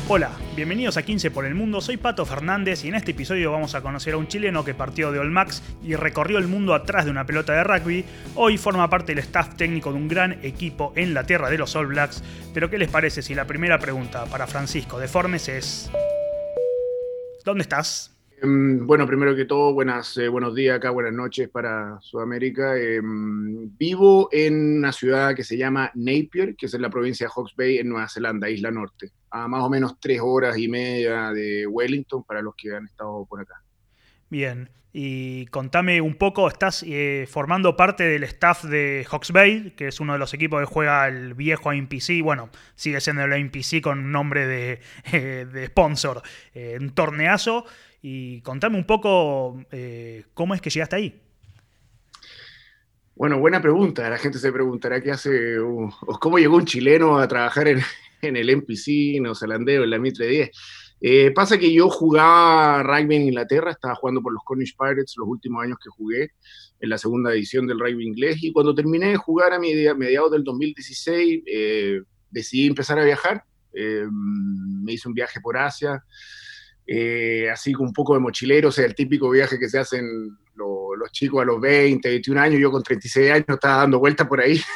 Hola, bienvenidos a 15 por el Mundo, soy Pato Fernández y en este episodio vamos a conocer a un chileno que partió de All Max y recorrió el mundo atrás de una pelota de rugby. Hoy forma parte del staff técnico de un gran equipo en la tierra de los All Blacks. Pero ¿qué les parece si la primera pregunta para Francisco de Formes es... ¿Dónde estás? Bueno, primero que todo, buenos días acá, buenas noches para Sudamérica. Vivo en una ciudad que se llama Napier, que es en la provincia de Hawke's Bay, en Nueva Zelanda, Isla Norte, a más o menos 3 horas y media de Wellington para los que han estado por acá. Bien, y contame un poco, estás formando parte del staff de Hawke's Bay, que es uno de los equipos que juega el viejo AMPC, bueno, sigue siendo el AMPC con nombre de sponsor, un torneazo, y contame un poco cómo es que llegaste ahí. Bueno, buena pregunta. La gente se preguntará qué hace, o cómo llegó un chileno a trabajar en el NPC neozelandés, en la Mitre 10. Pasa que yo jugaba rugby en Inglaterra, estaba jugando por los Cornish Pirates los últimos años que jugué en la segunda edición del rugby inglés, y cuando terminé de jugar a mediados del 2016, decidí empezar a viajar. Me hice un viaje por Asia, así con un poco de mochilero, o sea, el típico viaje que se hacen los chicos a los 20, 21 años. Yo con 36 años estaba dando vueltas por ahí.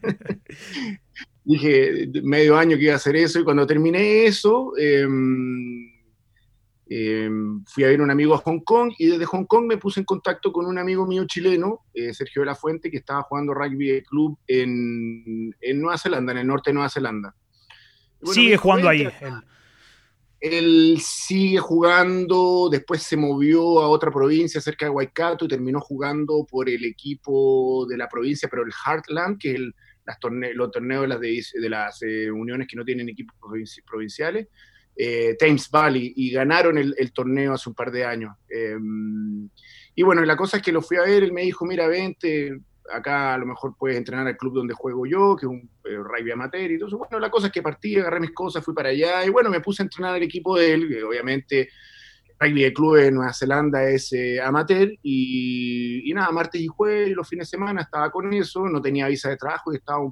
Dije medio año que iba a hacer eso, y cuando terminé eso, fui a ver a un amigo a Hong Kong, y desde Hong Kong me puse en contacto con un amigo mío chileno, Sergio de la Fuente, que estaba jugando rugby de club en Nueva Zelanda, en el norte de Nueva Zelanda. Y bueno, me Sigue dijo, jugando vente ahí acá. él. Él sigue jugando, después se movió a otra provincia cerca de Waikato y terminó jugando por el equipo de la provincia, pero el Heartland, que es los torneos de las uniones que no tienen equipos provinciales, Thames Valley, y ganaron el torneo hace un par de años. Y bueno, la cosa es que lo fui a ver, él me dijo, mira, vente, acá a lo mejor puedes entrenar al club donde juego yo, que es un rugby amateur y todo eso. Bueno, la cosa es que partí, agarré mis cosas, fui para allá, y bueno, me puse a entrenar al equipo de él, que obviamente rugby de club en Nueva Zelanda es amateur, y nada, martes y jueves, los fines de semana estaba con eso, no tenía visa de trabajo y estaba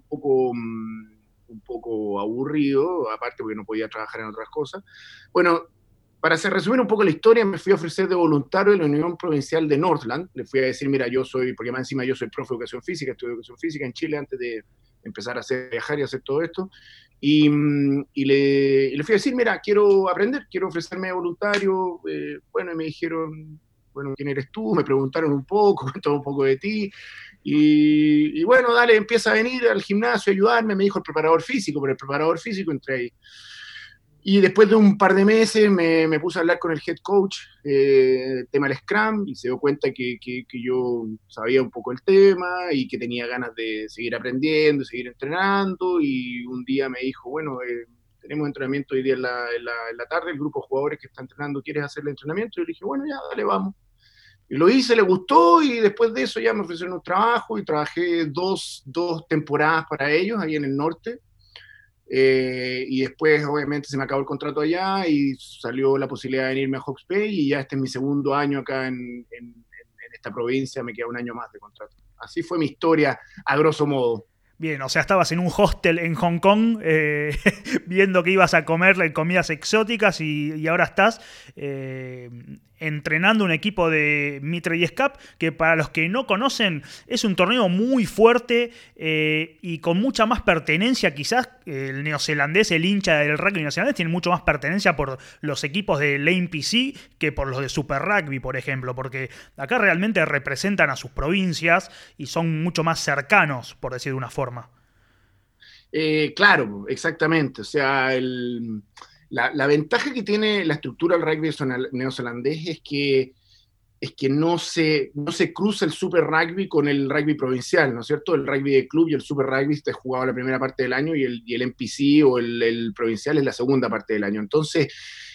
un poco aburrido, aparte porque no podía trabajar en otras cosas. Bueno, para hacer resumir un poco la historia, me fui a ofrecer de voluntario en la Unión Provincial de Northland. Le fui a decir, mira, yo soy, porque más encima yo soy profe de educación física, estudié educación física en Chile antes de empezar a viajar y hacer todo esto. Y le fui a decir, mira, quiero aprender, quiero ofrecerme de voluntario. Bueno, y me dijeron, bueno, ¿quién eres tú? Me preguntaron un poco, cuéntame un poco de ti. Y bueno, dale, empieza a venir al gimnasio a ayudarme, me dijo el preparador físico, pero el preparador físico entré ahí. Y después de un par de meses me puse a hablar con el head coach, tema del Scrum, y se dio cuenta que yo sabía un poco el tema y que tenía ganas de seguir aprendiendo, seguir entrenando. Y un día me dijo, bueno, tenemos entrenamiento hoy día en la tarde, el grupo de jugadores que está entrenando, ¿quieres hacer el entrenamiento? Y yo le dije, bueno, ya, dale, vamos. Y lo hice, le gustó, y después de eso ya me ofrecieron un trabajo, y trabajé dos temporadas para ellos ahí en el norte. Y después, obviamente, se me acabó el contrato allá y salió la posibilidad de venirme a Hawke's Bay, y ya este es mi segundo año acá en esta provincia, me queda un año más de contrato. Así fue mi historia, a grosso modo. Bien, o sea, estabas en un hostel en Hong Kong viendo que ibas a comer comidas exóticas y ahora estás entrenando un equipo de Mitre 10 Cup que para los que no conocen es un torneo muy fuerte y con mucha más pertenencia quizás. El neozelandés, el hincha del rugby neozelandés tiene mucho más pertenencia por los equipos del AMPC que por los de Super Rugby, por ejemplo, porque acá realmente representan a sus provincias y son mucho más cercanos, por decir de una forma. Claro, exactamente. O sea, la ventaja que tiene la estructura del rugby neozelandés es que no se cruza el super rugby con el rugby provincial, ¿no es cierto? El rugby de club y el super rugby está jugado la primera parte del año, y el NPC o el provincial es la segunda parte del año. Entonces,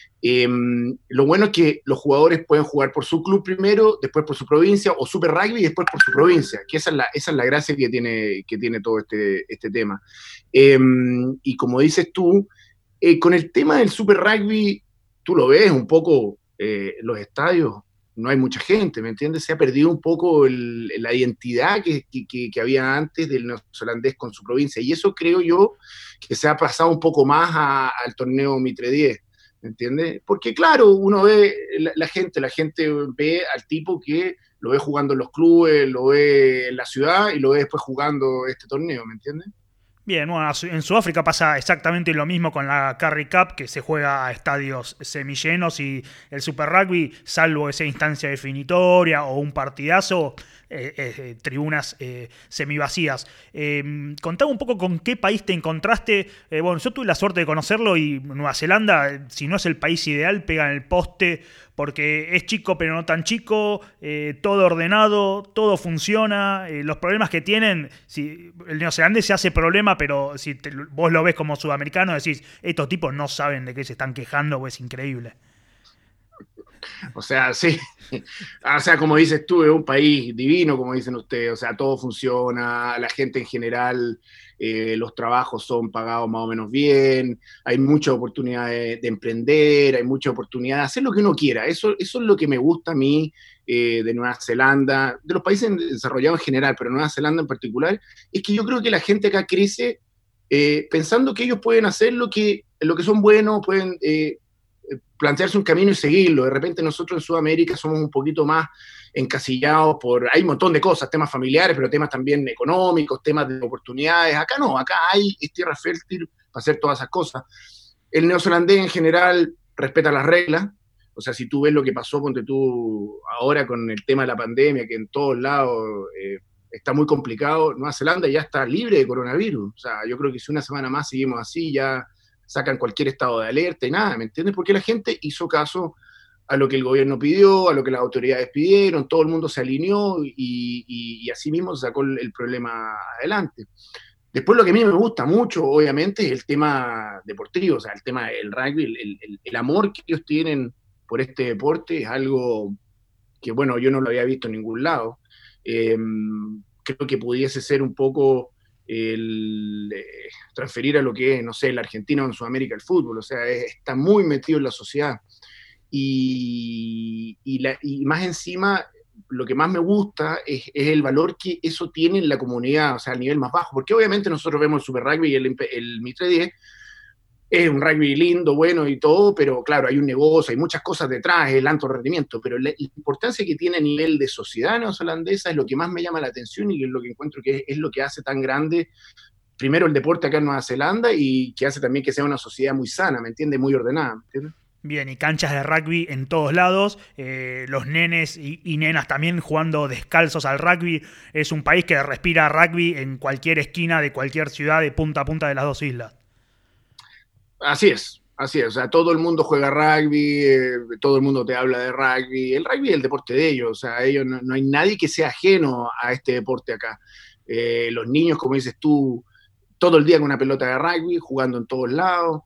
lo bueno es que los jugadores pueden jugar por su club primero, después por su provincia, o super rugby y después por su provincia, que esa es la gracia que tiene todo este tema. Eh, y como dices tú, con el tema del super rugby, tú lo ves un poco, los estadios, no hay mucha gente, ¿me entiendes? Se ha perdido un poco la identidad que había antes del neozelandés con su provincia, y eso creo yo que se ha pasado un poco más al torneo Mitre 10. ¿me entiendes? Porque claro, uno ve, la gente ve al tipo que lo ve jugando en los clubes, lo ve en la ciudad y lo ve después jugando este torneo, ¿me entiendes? Bien, bueno, en Sudáfrica pasa exactamente lo mismo con la Currie Cup, que se juega a estadios semillenos y el Super Rugby, salvo esa instancia definitoria o un partidazo, tribunas semivacías. Contame un poco con qué país te encontraste. Bueno, yo tuve la suerte de conocerlo y Nueva Zelanda, si no es el país ideal, pega en el poste porque es chico pero no tan chico, todo ordenado, todo funciona, los problemas que tienen, si el neozelandés se hace problema, pero si vos lo ves como sudamericano decís, estos tipos no saben de qué se están quejando, o es increíble. O sea, sí. O sea, como dices tú, es un país divino, como dicen ustedes. O sea, todo funciona, la gente en general, los trabajos son pagados más o menos bien, hay mucha oportunidad de emprender, hay mucha oportunidad de hacer lo que uno quiera. Eso es lo que me gusta a mí de Nueva Zelanda, de los países desarrollados en general, pero Nueva Zelanda en particular, es que yo creo que la gente acá crece pensando que ellos pueden hacer lo que son buenos, pueden plantearse un camino y seguirlo. De repente nosotros en Sudamérica somos un poquito más encasillados hay un montón de cosas, temas familiares, pero temas también económicos, temas de oportunidades. Acá no, acá es tierra fértil para hacer todas esas cosas. El neozelandés en general respeta las reglas. O sea, si tú ves lo que pasó, ponte tú ahora con el tema de la pandemia, que en todos lados está muy complicado, Nueva Zelanda ya está libre de coronavirus. O sea, yo creo que si una semana más seguimos así, ya sacan cualquier estado de alerta y nada, ¿me entiendes? Porque la gente hizo caso a lo que el gobierno pidió, a lo que las autoridades pidieron, todo el mundo se alineó y así mismo se sacó el problema adelante. Después lo que a mí me gusta mucho, obviamente, es el tema deportivo, o sea, el tema del rugby, el amor que ellos tienen por este deporte es algo que, bueno, yo no lo había visto en ningún lado. Eh, Creo que pudiese ser un poco transferir a lo que es, no sé, la Argentina o en Sudamérica el fútbol, o sea, está muy metido en la sociedad. Y más encima, lo que más me gusta es el valor que eso tiene en la comunidad, o sea, al nivel más bajo, porque obviamente nosotros vemos el Super Rugby y el Mitre 10, es un rugby lindo, bueno y todo, pero claro, hay un negocio, hay muchas cosas detrás, el alto rendimiento, pero la importancia que tiene a nivel de sociedad neozelandesa es lo que más me llama la atención y es lo que encuentro que es lo que hace tan grande, primero el deporte acá en Nueva Zelanda y que hace también que sea una sociedad muy sana, ¿me entiendes? Muy ordenada, ¿me entiendes? Bien, y canchas de rugby en todos lados, los nenes y nenas también jugando descalzos al rugby. Es un país que respira rugby en cualquier esquina de cualquier ciudad de punta a punta de las dos islas. Así es, o sea, todo el mundo juega rugby, todo el mundo te habla de rugby, el rugby es el deporte de ellos, o sea, ellos no hay nadie que sea ajeno a este deporte acá. Los niños, como dices tú, todo el día con una pelota de rugby, jugando en todos lados,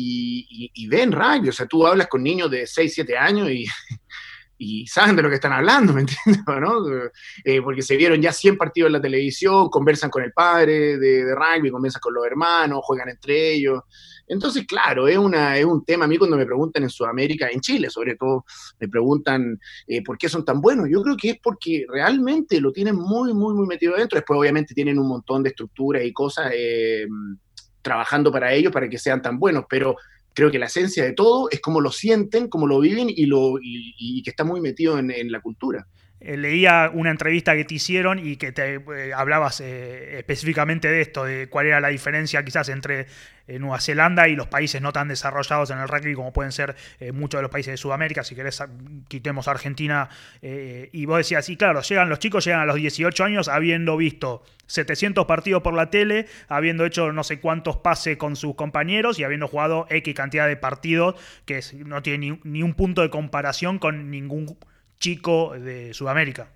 y ven rugby, o sea, tú hablas con niños de 6 7 años y saben de lo que están hablando, ¿me entiendes? ¿No? Porque se vieron ya 100 partidos en la televisión, conversan con el padre de rugby, conversan con los hermanos, juegan entre ellos. Entonces, claro, es un tema. A mí cuando me preguntan en Sudamérica, en Chile sobre todo, me preguntan por qué son tan buenos. Yo creo que es porque realmente lo tienen muy, muy, muy metido adentro. Después, obviamente, tienen un montón de estructuras y cosas trabajando para ellos, para que sean tan buenos, pero creo que la esencia de todo es cómo lo sienten, cómo lo viven y que está muy metido en la cultura. Leía una entrevista que te hicieron y que te hablabas específicamente de esto, de cuál era la diferencia quizás entre Nueva Zelanda y los países no tan desarrollados en el rugby como pueden ser muchos de los países de Sudamérica, si querés quitemos Argentina, y vos decías, y claro, los chicos llegan a los 18 años habiendo visto 700 partidos por la tele, habiendo hecho no sé cuántos pases con sus compañeros y habiendo jugado X cantidad de partidos que no tiene ni un punto de comparación con ningún chico de Sudamérica.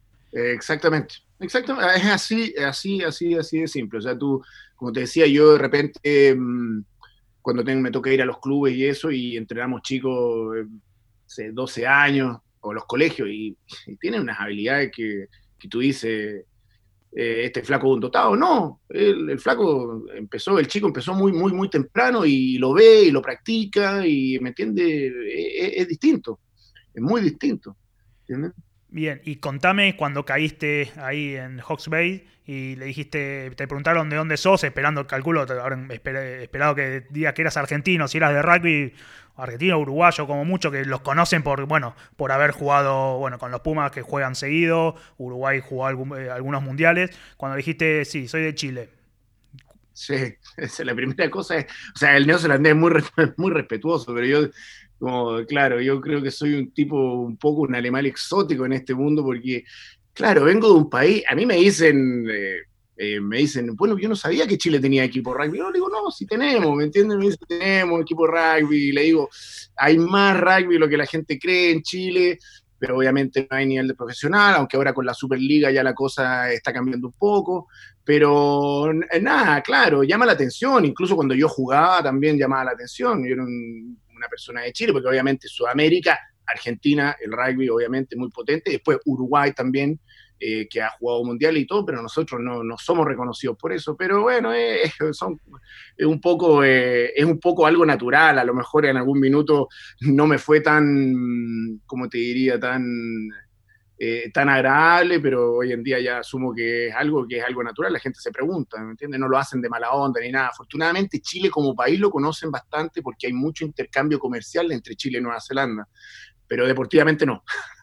Exactamente, es así de simple. O sea, tú, como te decía, yo de repente, cuando me toca ir a los clubes y eso, y entrenamos chicos, 12 años, o los colegios, y tienen unas habilidades que tú dices, este flaco es un dotado. No, el flaco el chico empezó muy, muy, muy temprano y lo ve y lo practica, y me entiende, es distinto, es muy distinto. ¿Entiendes? Bien, y contame cuando caíste ahí en Hawke's Bay y le dijiste, te preguntaron de dónde sos, esperando, calculo, habrán esperado que digas que eras argentino, si eras de rugby, argentino, uruguayo, como mucho, que los conocen por, bueno, por haber jugado, bueno, con los Pumas que juegan seguido, Uruguay jugó algunos mundiales. Cuando dijiste, sí, soy de Chile. Sí, esa es la primera cosa. O sea, el neozelandés es muy, muy respetuoso, pero yo, como, claro, yo creo que soy un tipo, un poco un animal exótico en este mundo, porque, claro, vengo de un país, a mí me dicen, bueno, yo no sabía que Chile tenía equipo de rugby. Yo le digo, no, sí tenemos, ¿me entienden? Me dicen, tenemos equipo de rugby. Y le digo, hay más rugby de lo que la gente cree en Chile, pero obviamente no hay nivel de profesional, aunque ahora con la Superliga ya la cosa está cambiando un poco. Pero nada, claro, llama la atención. Incluso cuando yo jugaba también llamaba la atención. Yo era una persona de Chile, porque obviamente Sudamérica, Argentina, el rugby obviamente muy potente. Después Uruguay también, que ha jugado mundial y todo, pero nosotros no somos reconocidos por eso. Pero bueno, es un poco algo natural. A lo mejor en algún minuto no me fue tan, como te diría, tan agradable, pero hoy en día ya asumo que es algo natural, la gente se pregunta, ¿me entiendes? No lo hacen de mala onda ni nada. Afortunadamente Chile como país lo conocen bastante porque hay mucho intercambio comercial entre Chile y Nueva Zelanda, pero deportivamente no.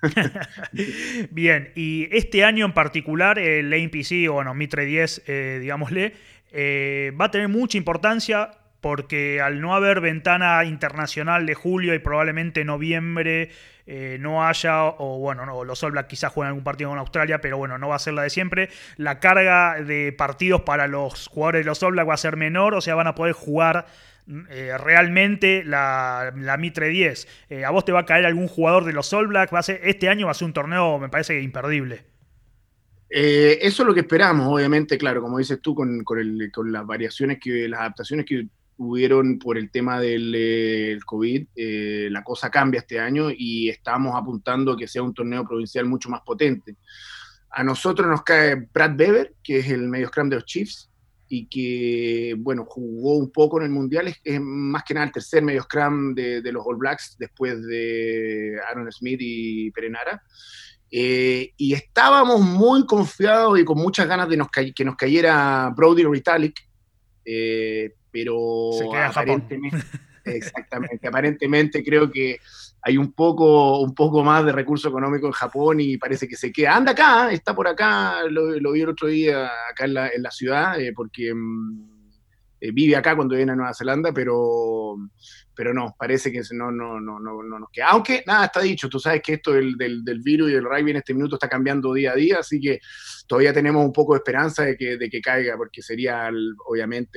Bien, y este año en particular, el APC, o bueno, Mitre 10, digámosle, va a tener mucha importancia porque al no haber ventana internacional de julio y probablemente noviembre no haya, o bueno, no, los All Blacks quizás jueguen algún partido con Australia, pero bueno, no va a ser la de siempre, la carga de partidos para los jugadores de los All Blacks va a ser menor, o sea, van a poder jugar realmente la Mitre 10. ¿A vos te va a caer algún jugador de los All Blacks? Este año va a ser un torneo, me parece, imperdible. Eso es lo que esperamos, obviamente, claro, como dices tú, con las variaciones, las adaptaciones que hubieron por el tema del COVID, la cosa cambia este año y estamos apuntando a que sea un torneo provincial mucho más potente. A nosotros nos cae Brad Weber, que es el medio scrum de los Chiefs, y que, bueno, jugó un poco en el Mundial, es más que nada el tercer medio scrum de los All Blacks, después de Aaron Smith y Perenara. Y estábamos muy confiados y con muchas ganas de que nos cayera Brody Retallick, Se pero queda en Japón. aparentemente, exactamente, aparentemente creo que hay un poco más de recurso económico en Japón y parece que se queda. Anda acá, está por acá, lo vi el otro día acá en la ciudad, porque vive acá cuando viene a Nueva Zelanda, pero no, parece que no nos queda. Aunque nada, está dicho, tú sabes que esto del virus y del rugby en este minuto está cambiando día a día, así que todavía tenemos un poco de esperanza de que caiga, porque sería obviamente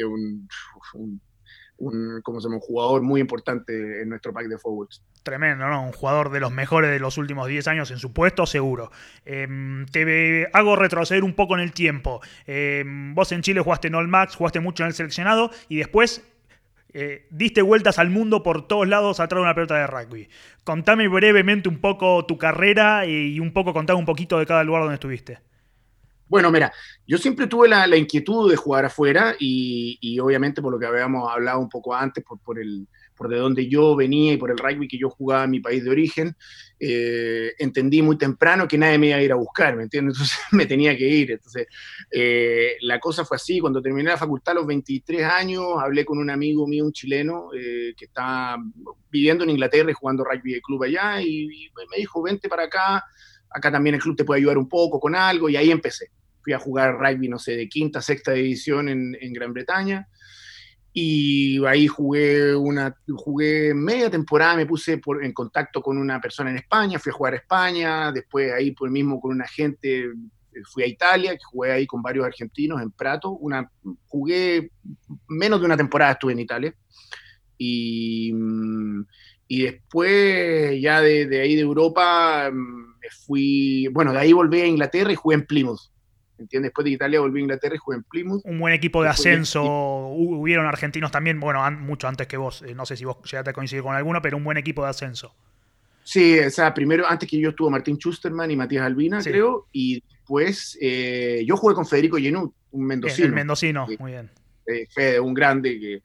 como se llama, un jugador muy importante en nuestro pack de forwards. Tremendo, ¿no? Un jugador de los mejores de los últimos 10 años en su puesto, seguro. Te hago retroceder un poco en el tiempo. Vos en Chile jugaste en All Max, jugaste mucho en el seleccionado y después diste vueltas al mundo por todos lados atrás de una pelota de rugby. Contame brevemente un poco tu carrera y un poco contame un poquito de cada lugar donde estuviste. Bueno, mira, yo siempre tuve la inquietud de jugar afuera y obviamente por lo que habíamos hablado un poco antes, por de donde yo venía y por el rugby que yo jugaba en mi país de origen, entendí muy temprano que nadie me iba a ir a buscar, ¿me entiendes? Entonces me tenía que ir. Entonces la cosa fue así, cuando terminé la facultad a los 23 años, hablé con un amigo mío, un chileno, que estaba viviendo en Inglaterra y jugando rugby de club allá y me dijo, vente para acá también el club te puede ayudar un poco con algo, y ahí empecé. Fui a jugar rugby, no sé, de quinta, sexta división en Gran Bretaña, y ahí jugué media temporada, me puse en contacto con una persona en España, fui a jugar a España, después ahí por mismo con un agente fui a Italia, que jugué ahí con varios argentinos en Prato, jugué menos de una temporada estuve en Italia, y, y después ya de ahí de Europa me fui, bueno, de ahí volví a Inglaterra y jugué en Plymouth. ¿Entiendes? Después de Italia volví a Inglaterra y jugué en Plymouth. Un buen equipo de Después ascenso. Hubieron argentinos también, bueno, mucho antes que vos. No sé si vos llegaste a coincidir con alguno, pero un buen equipo de ascenso. sí, o sea, primero, antes que yo estuvo Martín Schusterman y Matías Albina, Sí. creo, y después yo jugué con Federico Genut, un Bien, el mendocino, mendocino, muy bien. Fede, un grande que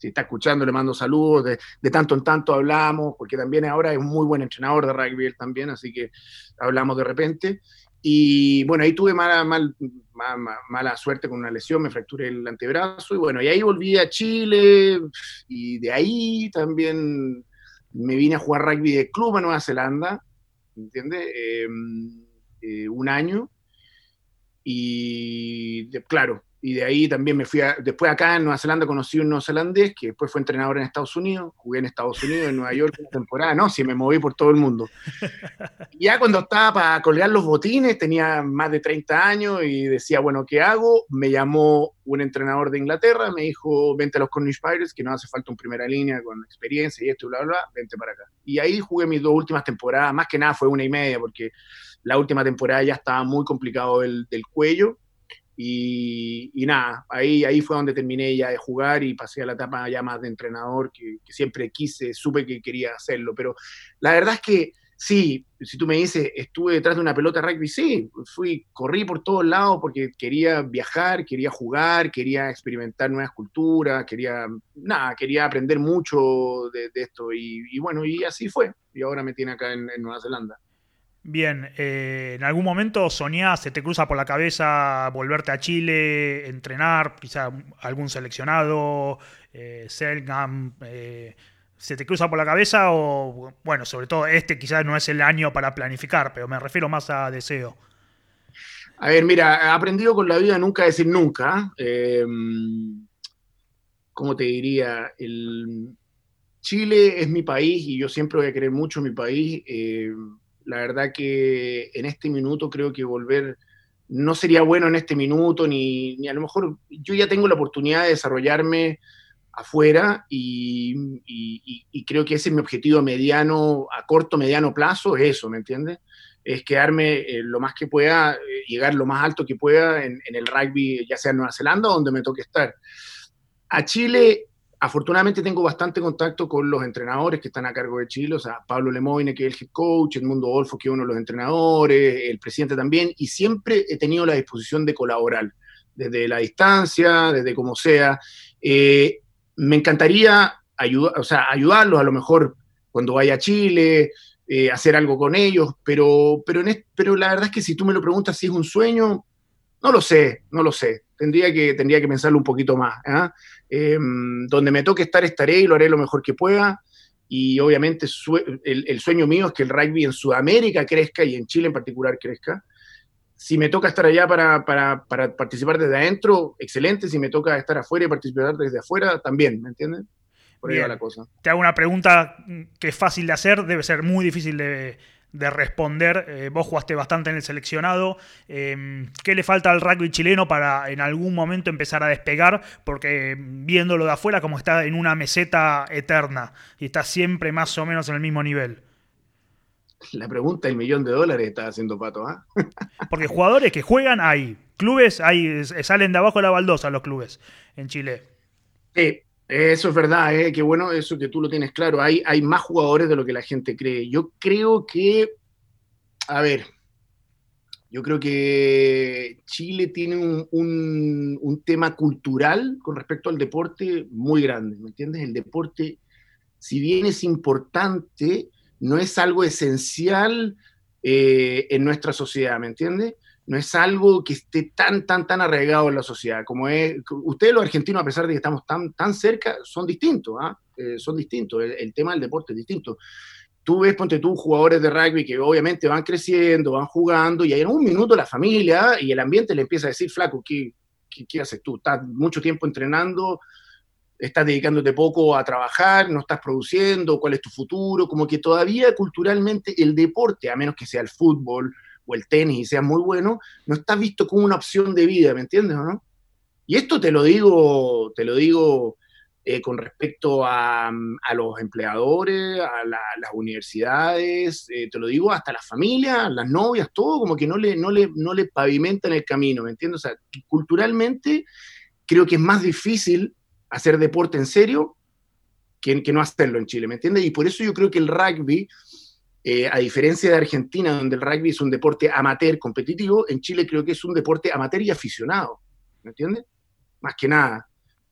si está escuchando, le mando saludos, de tanto en tanto hablamos, porque también ahora es un muy buen entrenador de rugby él también, así que hablamos de repente. Y bueno, ahí tuve mala suerte con una lesión, me fracturé el antebrazo, y bueno, y ahí volví a Chile, y de ahí también me vine a jugar rugby de club a Nueva Zelanda, ¿entiendes? Un año, y claro, y de ahí también me fui después acá en Nueva Zelanda conocí un neozelandés que después fue entrenador en Estados Unidos, jugué en Estados Unidos, en Nueva York una temporada, no, sí, me moví por todo el mundo. Y ya cuando estaba para colgar los botines, tenía más de 30 años y decía, bueno, ¿qué hago? Me llamó un entrenador de Inglaterra, me dijo, vente a los Cornish Pirates, que no hace falta un primera línea con experiencia y esto y bla, bla, bla, vente para acá. Y ahí jugué mis 2 últimas temporadas, más que nada fue 1 y media, porque la última temporada ya estaba muy complicado del cuello. Y nada, ahí fue donde terminé ya de jugar y pasé a la etapa ya más de entrenador, que siempre quise, supe que quería hacerlo. Pero la verdad es que sí, si tú me dices, estuve detrás de una pelota de rugby, sí, corrí por todos lados porque quería viajar, quería jugar, quería experimentar nuevas culturas, quería aprender mucho de esto. Y bueno, y así fue. Y ahora me tiene acá en Nueva Zelanda. Bien, ¿en algún momento soñás, se te cruza por la cabeza volverte a Chile, entrenar, quizá algún seleccionado, Selknam, se te cruza por la cabeza o, bueno, sobre todo quizás no es el año para planificar, pero me refiero más a deseo? A ver, mira, he aprendido con la vida nunca decir nunca. ¿Cómo te diría? Chile es mi país y yo siempre voy a querer mucho mi país. La verdad que en este minuto creo que volver no sería bueno en este minuto, ni a lo mejor yo ya tengo la oportunidad de desarrollarme afuera y creo que ese es mi objetivo a corto, mediano plazo, es eso, ¿me entiendes? Es quedarme lo más que pueda, llegar lo más alto que pueda en el rugby, ya sea en Nueva Zelanda o donde me toque estar. A Chile, afortunadamente tengo bastante contacto con los entrenadores que están a cargo de Chile, o sea, Pablo Lemoine, que es el head coach, Edmundo Olfo, que es uno de los entrenadores, el presidente también, y siempre he tenido la disposición de colaborar, desde la distancia, desde como sea. Me encantaría ayudarlos a lo mejor cuando vaya a Chile, hacer algo con ellos, pero la verdad es que si tú me lo preguntas si es un sueño, no lo sé, no lo sé. Tendría que pensarlo un poquito más. Donde me toque estar, estaré y lo haré lo mejor que pueda. Y obviamente el sueño mío es que el rugby en Sudamérica crezca y en Chile en particular crezca. Si me toca estar allá para participar desde adentro, excelente. Si me toca estar afuera y participar desde afuera, también, ¿me entiendes? Por ahí va la Bien, cosa. te hago una pregunta que es fácil de hacer, debe ser muy difícil de responder. Vos jugaste bastante en el seleccionado. ¿Qué le falta al rugby chileno para en algún momento empezar a despegar? Porque viéndolo de afuera como está en una meseta eterna y está siempre más o menos en el mismo nivel. La pregunta del $1.000.000 está haciendo Pato, ¿ah? Porque jugadores que juegan hay, clubes hay, salen de abajo de la baldosa los clubes en Chile. Sí, eso es verdad, qué bueno eso que tú lo tienes claro. Hay más jugadores de lo que la gente cree. A ver, yo creo que Chile tiene un tema cultural con respecto al deporte muy grande, ¿me entiendes? El deporte, si bien es importante, no es algo esencial en nuestra sociedad, ¿me entiendes? No es algo que esté tan arraigado en la sociedad como es. Ustedes los argentinos, a pesar de que estamos tan cerca, son distintos, ¿ah? Son distintos. El tema del deporte es distinto. Tú ves, ponte tú, jugadores de rugby que obviamente van creciendo, van jugando, y en un minuto la familia y el ambiente le empieza a decir, flaco, ¿qué haces tú? Estás mucho tiempo entrenando, estás dedicándote poco a trabajar, no estás produciendo, ¿cuál es tu futuro? Como que todavía culturalmente el deporte, a menos que sea el fútbol o el tenis y sea muy bueno, no está visto como una opción de vida, ¿me entiendes o no? Y esto te lo digo con respecto a los empleadores, las universidades, te lo digo hasta las familias, las novias, todo como que no le pavimentan el camino, ¿me entiendes? O sea, culturalmente creo que es más difícil hacer deporte en serio que no hacerlo en Chile, ¿me entiendes? Y por eso yo creo que el rugby, a diferencia de Argentina, donde el rugby es un deporte amateur competitivo, en Chile creo que es un deporte amateur y aficionado, ¿me entiendes? Más que nada,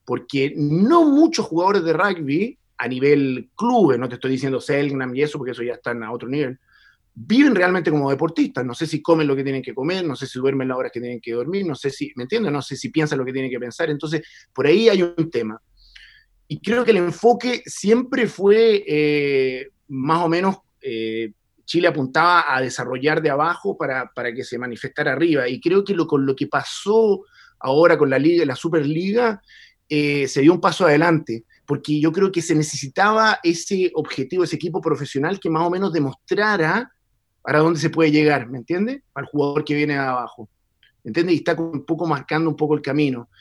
porque no muchos jugadores de rugby, a nivel clubes, no te estoy diciendo Selknam y eso, porque eso ya están a otro nivel, viven realmente como deportistas. No sé si comen lo que tienen que comer, no sé si duermen las horas que tienen que dormir, no sé si, ¿me entiendes? No sé si piensan lo que tienen que pensar. Entonces, por ahí hay un tema. Y creo que el enfoque siempre fue más o menos, Chile apuntaba a desarrollar de abajo para que se manifestara arriba. Y creo que con lo que pasó ahora con la Liga, la Superliga, se dio un paso adelante, porque yo creo que se necesitaba ese objetivo, ese equipo profesional que más o menos demostrara para dónde se puede llegar, ¿me entiendes? Al jugador que viene de abajo, ¿me entiendes? Y está un poco marcando un poco el camino.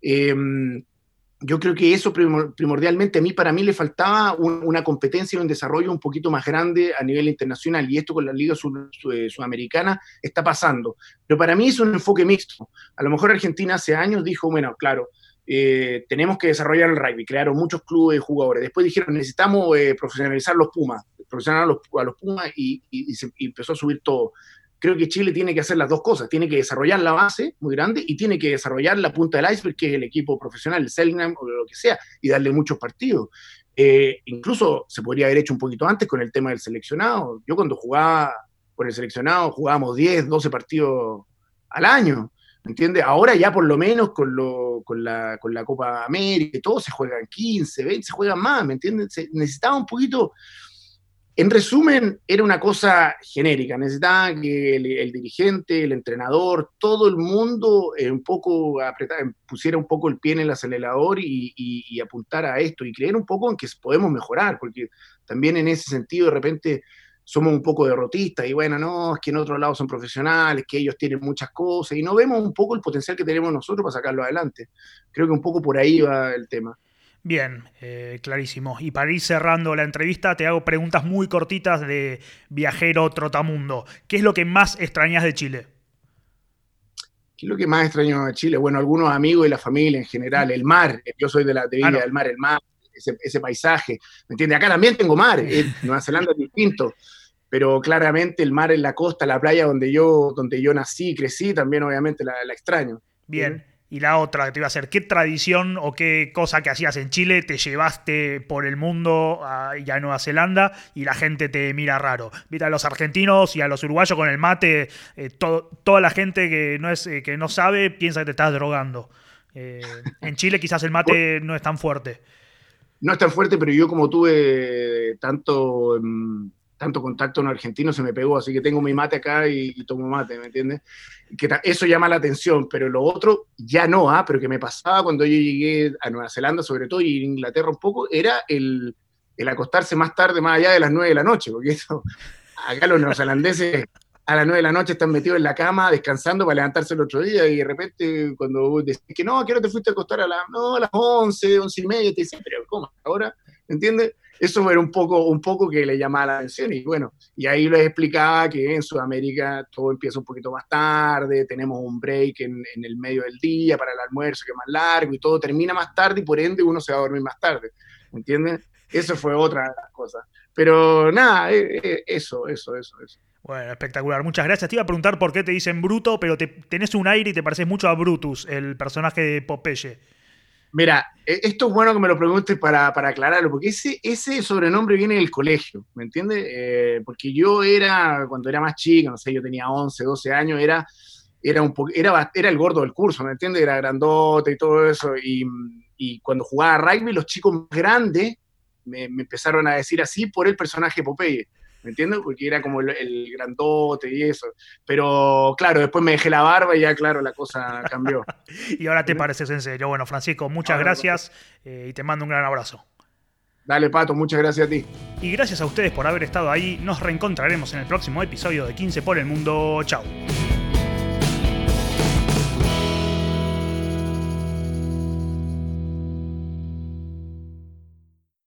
Yo creo que eso primordialmente para mí le faltaba una competencia y un desarrollo un poquito más grande a nivel internacional, y esto con la Liga Sudamericana está pasando. Pero para mí es un enfoque mixto. A lo mejor Argentina hace años dijo, bueno, claro, tenemos que desarrollar el rugby, crearon muchos clubes de jugadores. Después dijeron, necesitamos profesionalizar los Pumas, profesionalizar a los Pumas y empezó a subir todo. Creo que Chile tiene que hacer las dos cosas, tiene que desarrollar la base muy grande y tiene que desarrollar la punta del iceberg, que es el equipo profesional, el Selknam o lo que sea, y darle muchos partidos. Incluso se podría haber hecho un poquito antes con el tema del seleccionado. Yo cuando jugaba por el seleccionado jugábamos 10, 12 partidos al año, ¿me entiendes? Ahora ya por lo menos con la Copa América y todo se juegan 15, 20, se juegan más, ¿me entiendes? Se necesitaba un poquito. En resumen, era una cosa genérica, necesitaba que el dirigente, el entrenador, todo el mundo un poco pusiera un poco el pie en el acelerador y apuntara a esto y creer un poco en que podemos mejorar, porque también en ese sentido de repente somos un poco derrotistas y bueno, no, es que en otro lado son profesionales, que ellos tienen muchas cosas y no vemos un poco el potencial que tenemos nosotros para sacarlo adelante. Creo que un poco por ahí va el tema. Bien, clarísimo. Y para ir cerrando la entrevista, te hago preguntas muy cortitas de viajero trotamundo. ¿Qué es lo que más extrañas de Chile? ¿Qué es lo que más extraño de Chile? Bueno, algunos amigos y la familia en general, el mar. Yo soy de Villa del Mar, el mar, ese paisaje. ¿Me entiendes? Acá también tengo mar. Nueva Zelanda es distinto. Pero claramente el mar en la costa, la playa donde yo nací y crecí, también obviamente la extraño. Bien. ¿Sí? Y la otra que te iba a hacer, ¿qué tradición o qué cosa que hacías en Chile te llevaste por el mundo y a Nueva Zelanda y la gente te mira raro? Viste, a los argentinos y a los uruguayos con el mate, toda la gente que no sabe piensa que te estás drogando. En Chile quizás el mate no es tan fuerte. No es tan fuerte, pero yo como tuve tanto contacto con argentinos se me pegó, así que tengo mi mate acá y tomo mate, ¿me entiendes? Que eso llama la atención, pero lo otro ya no, pero que me pasaba cuando yo llegué a Nueva Zelanda, sobre todo, y en Inglaterra un poco, era el acostarse más tarde, más allá de las 9 de la noche, porque eso, acá los neozelandeses a las 9 de la noche están metidos en la cama descansando para levantarse el otro día, y de repente cuando decís que no, ¿a qué hora te fuiste a acostar? A las 11, 11 y media, te dicen, pero ¿cómo? ¿Ahora? ¿Entiendes? Eso era un poco que le llamaba la atención, y bueno, y ahí les explicaba que en Sudamérica todo empieza un poquito más tarde, tenemos un break en el medio del día para el almuerzo que es más largo, y todo termina más tarde, y por ende uno se va a dormir más tarde, ¿entiendes? Eso fue otra de las cosas. Pero nada, eso. Bueno, espectacular. Muchas gracias. Te iba a preguntar por qué te dicen Bruto, pero tenés un aire y te pareces mucho a Brutus, el personaje de Popeye. Mira, esto es bueno que me lo preguntes para aclararlo, porque ese sobrenombre viene del colegio, ¿me entiendes? Porque yo cuando era más chico, no sé, yo tenía 11, 12 años, era el gordo del curso, ¿me entiendes? Era grandote y todo eso, y cuando jugaba rugby, los chicos más grandes me empezaron a decir así por el personaje Popeye. ¿Me entiendes? Porque era como el grandote y eso. Pero claro, después me dejé la barba y ya, claro, la cosa cambió. Y ahora te pareces en serio. Bueno, Francisco, muchas gracias y te mando un gran abrazo. Dale, Pato, muchas gracias a ti. Y gracias a ustedes por haber estado ahí. Nos reencontraremos en el próximo episodio de 15 por el Mundo. Chau.